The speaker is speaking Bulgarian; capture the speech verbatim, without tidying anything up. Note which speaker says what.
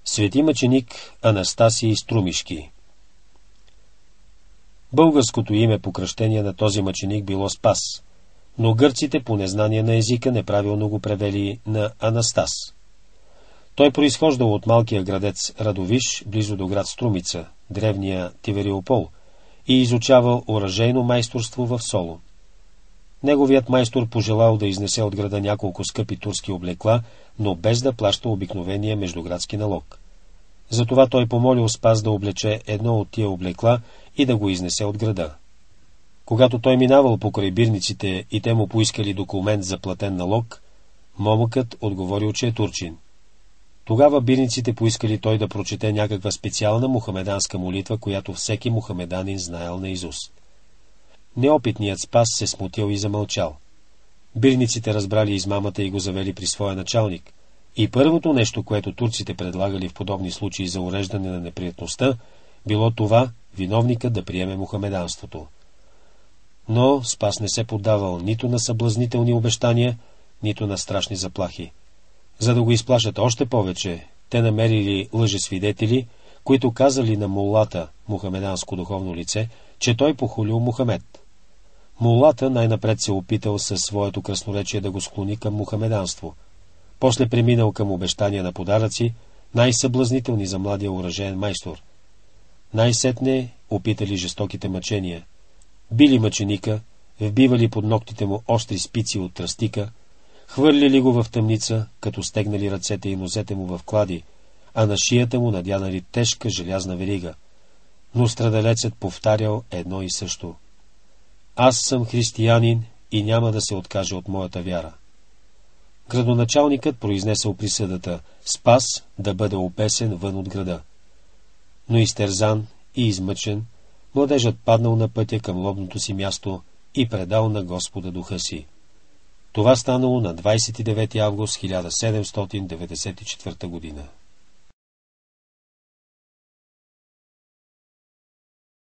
Speaker 1: Свети мъченик Анастасий Струмишки. Българското име по кръщение на този мъченик било Спас, но гърците по незнание на езика неправилно го превели на Анастас. Той произхождал от малкия градец Радовиш, близо до град Струмица, древния Тивериопол, и изучавал оръжейно майсторство в Солун. Неговият майстор пожелал да изнесе от града няколко скъпи турски облекла, но без да плаща обикновения междуградски налог. Затова той помолил Спас да облече едно от тия облекла и да го изнесе от града. Когато той минавал покрай бирниците и те му поискали документ за платен налог, момъкът отговорил, че е турчин. Тогава бирниците поискали той да прочете някаква специална мухамеданска молитва, която всеки мухамеданин знаел наизуст. Неопитният Спас се смутил и замълчал. Бирниците разбрали измамата и го завели при своя началник. И първото нещо, което турците предлагали в подобни случаи за уреждане на неприятността, било това виновникът да приеме мухамеданството. Но Спас не се поддавал нито на съблазнителни обещания, нито на страшни заплахи. За да го изплашат още повече, те намерили лъжесвидетели, които казали на муллата, мухамеданско духовно лице, че той похулил Мухамед. Муллата най-напред се опитал със своето красноречие да го склони към мухамеданство. После преминал към обещания на подаръци, най-съблазнителни за младия оръжеен майстор. Най-сетне опитали жестоките мъчения. Били мъченика, вбивали под ногтите му остри спици от тръстика, хвърлили го в тъмница, като стегнали ръцете и нозете му в клади, а на шията му надянали тежка желязна верига. Но страдалецът повтарял едно и също: аз съм християнин и няма да се откаже от моята вяра. Градоначалникът произнесъл присъдата Спас да бъде обесен вън от града. Но изтерзан и измъчен, младежът паднал на пътя към лобното си място и предал на Господа духа си. Това станало на двадесет и девети август хиляда седемстотин деветдесет и четвърта година.